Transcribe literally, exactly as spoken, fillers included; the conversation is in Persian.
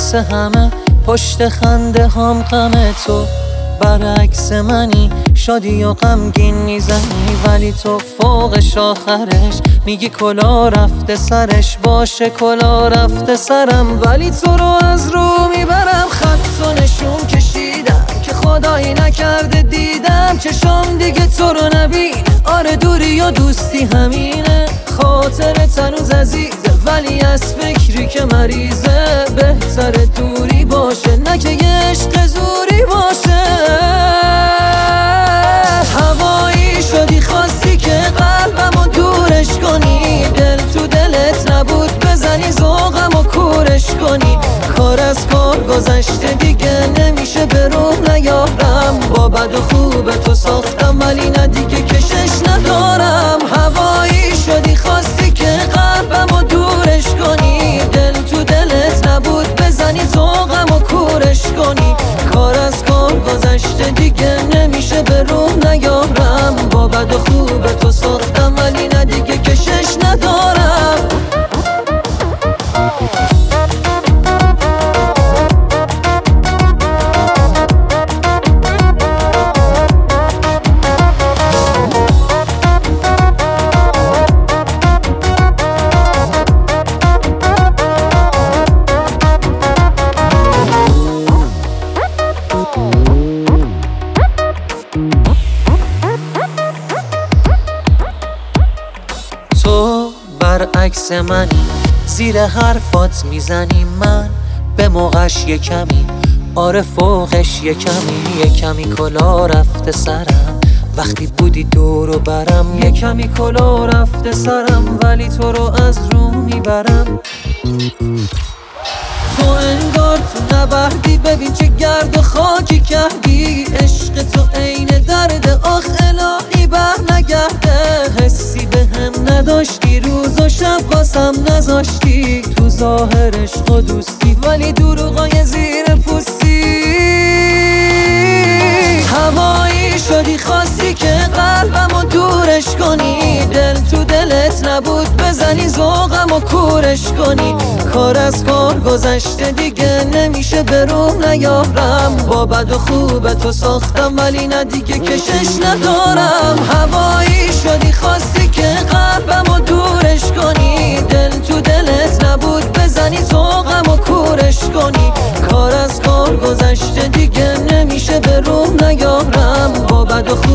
برعکس همه پشت خنده هم غم تو. برعکس منی شادی و غمگین میزنی، ولی تو فوقش آخرش میگی کلا رفته سرش. باشه کلا رفته سرم، ولی تو رو از رو میبرم. خط و نشون کشیدم که خدایی نکرده دیدم چشام دیگه تو رو نبین. آره دوری و دوستی همینه، خاطرت هنوز عزیزه ولی از فکری که مریضه. بهتر دوری باشه نه که یه عشق زوری باشه. هوایی شدی خواستی که قلبمو دورش کنی، دل تو دلت نبود بزنی ذوقم و کورش کنی. کار از کار گذشته دیگه نمیشه به روح نیارم. با بد و خوب تو ساختم ولی نه دیگه کشش ندارم. هوایی شدی خواستی که قلبمو دورش کنی، دل تو دلت نبود بزنی ذوقم و کورش کنی. کار از کار گذشته دیگه نمیشه به روح نیارم. با بد و خوب تو ساختم ولی نه دیگه کشش ندارم. تو برعکس منی، زیر حرفات میزنی من به موقعش یه کمی. آره فوقش یه کمی، یه کمی کلا رفته سرم. وقتی بودی دور و برم یه کمی کلا رفته سرم، ولی تو رو از رو میبرم. تو انگار تو نبردی، ببین چه گرد و خاکی کردی. عشق تو عین درد، آخ الهی بر نگرده. حسی به هم نداشتی، روز و شب واسم نذاشتی. تو ظاهر عشق و دوستی ولی دروغای زیر پوستی. هوایی شدی خواستی که قلبمو دورش کنی، دل تو دلت نبود بزنی ذوقم و کورش کنی. کار از کار گذشته دیگه نمیشه به روح نیارم. با بد و خوب تو ساختم ولی نه دیگه کشش ندارم. هوایی شدی خواستی که قلبمو دورش کنی، دل تو دلت نبود بزنی ذوقم و کورش کنی. کار از کار گذشته دیگه نمیشه به روح نیارم. با بد و خوب